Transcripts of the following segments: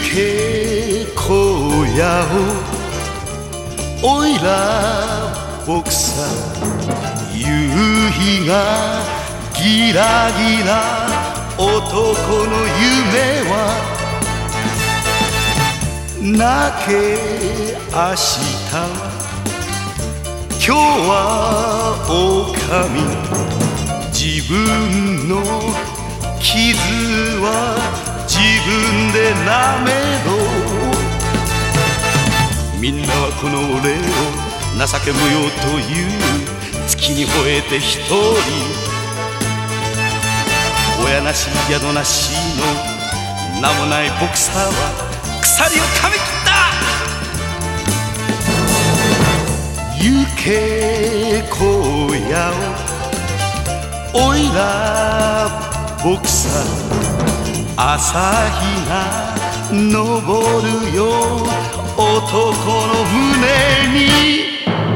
け荒野をおいらボクサー夕日がギラギラ男の夢は泣け明日は今日は狼自分の傷は自分で舐めろみんなはこの俺を情け無用という月に吠えて一人親なし宿なしの名もないボクサーは鎖を噛み切った行け荒野をおいらボクサー朝日が昇るよ男の胸に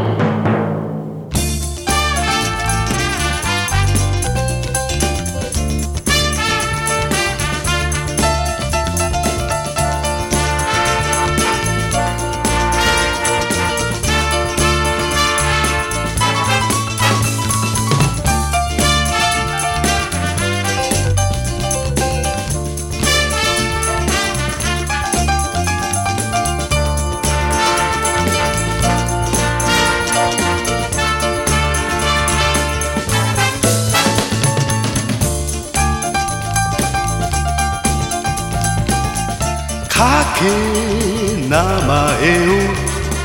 かけ名前を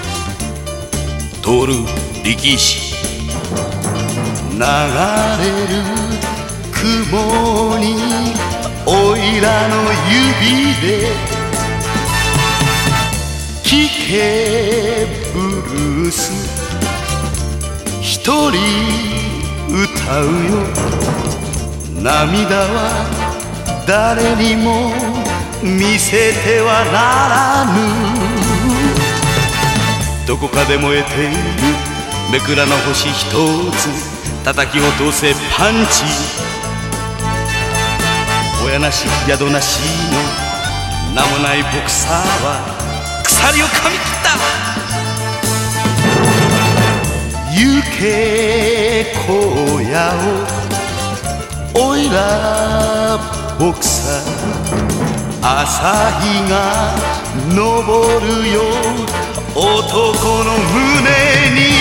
取る力士流れる雲においらの指で聴けブルース一人歌うよ涙は誰にも見せてはならぬどこかで燃えているめくらの星一つ叩き落とせパンチ親なし宿なしの名もないボクサーは鎖を噛み切った行け荒野をおいらボクサー朝日が昇るよ男の胸に